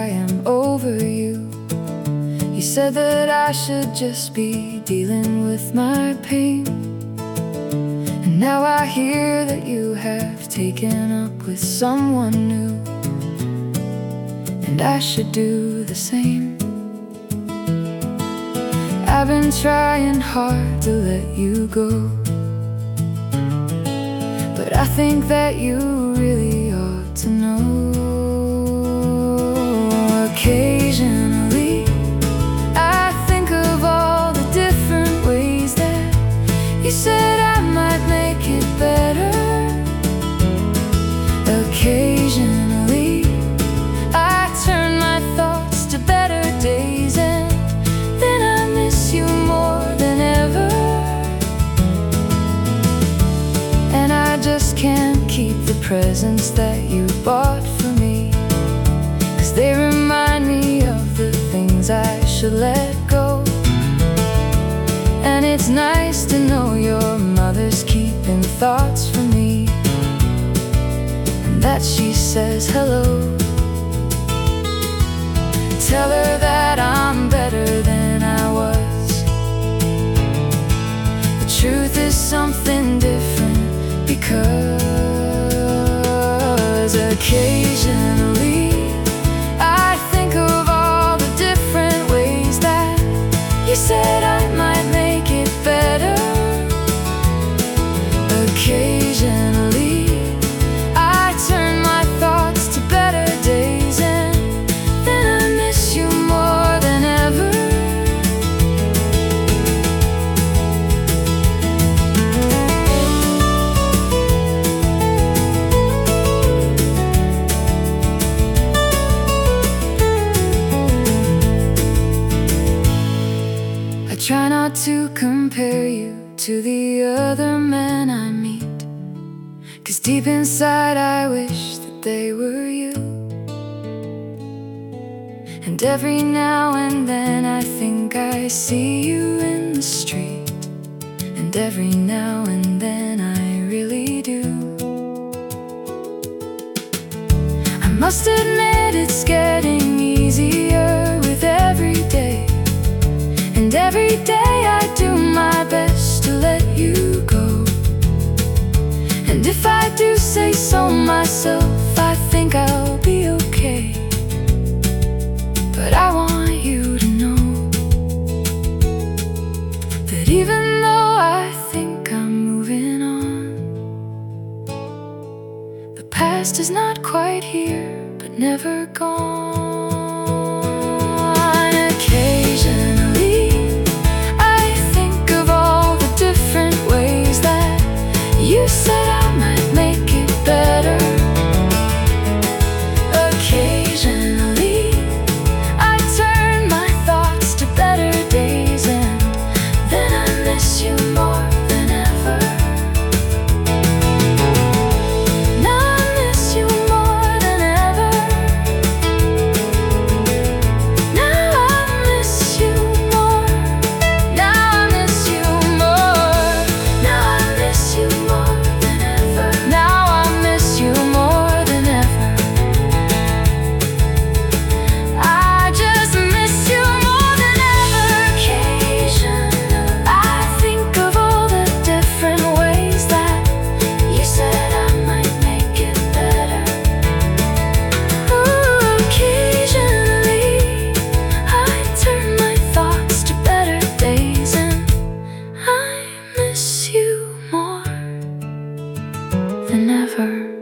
I am over you. You said that I should just be dealing with my pain, and now I hear that you have taken up with someone new, and I should do the same. I've been trying hard to let you go, but I think that you really ought to know. Occasionally I think of all the different ways that you said I might make it better. Occasionally I turn my thoughts to better days, and then I miss you more than ever. And I just can't keep the presents that you bought for me, 'cause they remind me of the things I should let go. And it's nice to know your mother's keeping thoughts for me, and that she says hello. Tell her that I'm better than I was. The truth is something different, because occasionally I think of all the different ways that you said I might make it better. Occasionally I turn my thoughts to better days, and then I miss you more than ever. I try not to compare you to the other men I meet, 'cause deep inside I wish that they were you. And every now and then I think I see you in the street, and every now and then I really do. I must admit it's getting easier with every day, and every day I do my best to let you go. And if I do say so myself, I think I'll be okay. But I want you to know that even though I think I'm moving on, the past is not quite here, but never gone. Occasionally I think of all the different ways that you said I might make it better. Occasionally I turn my thoughts to better days, and then I miss you more than ever. Now I miss you more than ever. Now I miss you more. Now I miss you more. Now I miss you more than ever. Now I miss you more than ever. I just miss you more than ever. Occasionally I think of all the different ways that you said I might make it better. Occasionally I turn my thoughts to better days, and I miss you more than ever.